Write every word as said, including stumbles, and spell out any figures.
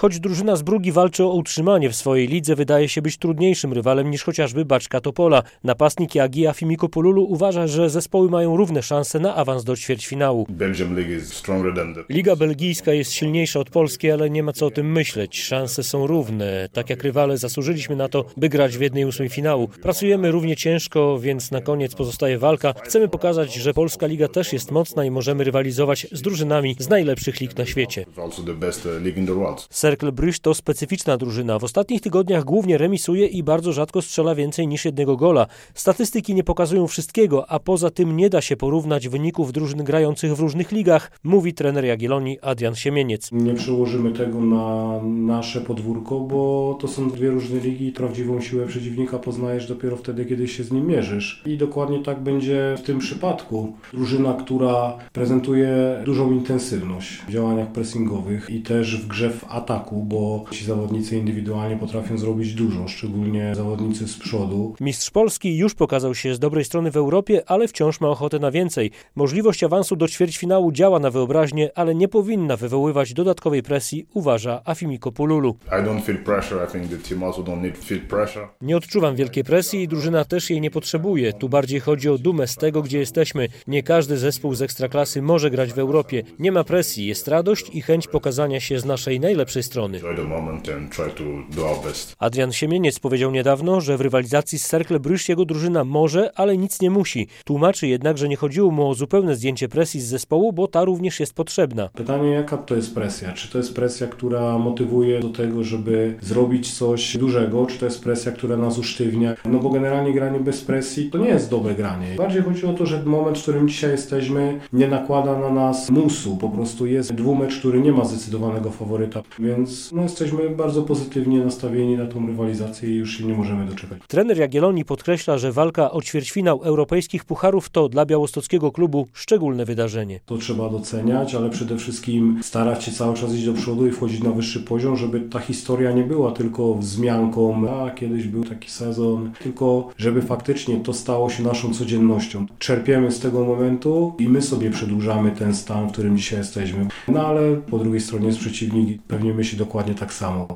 Choć drużyna z Brugi walczy o utrzymanie w swojej lidze, wydaje się być trudniejszym rywalem niż chociażby Bačka Topola. Napastnik Jagi Afimikopouloulou uważa, że zespoły mają równe szanse na awans do ćwierćfinału. Liga belgijska jest silniejsza od polskiej, ale nie ma co o tym myśleć. Szanse są równe. Tak jak rywale zasłużyliśmy na to, by grać w jednej ósmej finału. Pracujemy równie ciężko, więc na koniec pozostaje walka. Chcemy pokazać, że polska liga też jest mocna i możemy rywalizować z drużynami z najlepszych lig na świecie. Cercle Bruges to specyficzna drużyna. W ostatnich tygodniach głównie remisuje i bardzo rzadko strzela więcej niż jednego gola. Statystyki nie pokazują wszystkiego, a poza tym nie da się porównać wyników drużyn grających w różnych ligach, mówi trener Jagiellonii Adrian Siemieniec. Nie przełożymy tego na nasze podwórko, bo to są dwie różne ligi. Prawdziwą siłę przeciwnika poznajesz dopiero wtedy, kiedy się z nim mierzysz. I dokładnie tak będzie w tym przypadku. Drużyna, która prezentuje dużą intensywność w działaniach pressingowych i też w grze w ataku, bo ci zawodnicy indywidualnie potrafią zrobić dużo, szczególnie zawodnicy z przodu. Mistrz Polski już pokazał się z dobrej strony w Europie, ale wciąż ma ochotę na więcej. Możliwość awansu do ćwierćfinału działa na wyobraźnię, ale nie powinna wywoływać dodatkowej presji, uważa Afimikopouloulou. Nie odczuwam wielkiej presji i drużyna też jej nie potrzebuje. Tu bardziej chodzi o dumę z tego, gdzie jesteśmy. Nie każdy zespół z Ekstraklasy może grać w Europie. Nie ma presji, jest radość i chęć pokazania się z naszej najlepszej strony. Adrian Siemieniec powiedział niedawno, że w rywalizacji z Cercle Bruges jego drużyna może, ale nic nie musi. Tłumaczy jednak, że nie chodziło mu o zupełne zdjęcie presji z zespołu, bo ta również jest potrzebna. Pytanie, jaka to jest presja? Czy to jest presja, która motywuje do tego, żeby zrobić coś dużego, czy to jest presja, która nas usztywnia? No bo generalnie granie bez presji to nie jest dobre granie. Bardziej chodzi o to, że moment, w którym dzisiaj jesteśmy, nie nakłada na nas musu. Po prostu jest dwumecz, który nie ma zdecydowanego faworyta, więc no, jesteśmy bardzo pozytywnie nastawieni na tą rywalizację i już się nie możemy doczekać. Trener Jagiellonii podkreśla, że walka o ćwierćfinał europejskich pucharów to dla białostockiego klubu szczególne wydarzenie. To trzeba doceniać, ale przede wszystkim starać się cały czas iść do przodu i wchodzić na wyższy poziom, żeby ta historia nie była tylko wzmianką, a kiedyś był taki sezon, tylko żeby faktycznie to stało się naszą codziennością. Czerpiemy z tego momentu i my sobie przedłużamy ten stan, w którym dzisiaj jesteśmy. No ale po drugiej stronie jest przeciwnik, pewnie myśli dokładnie tak samo.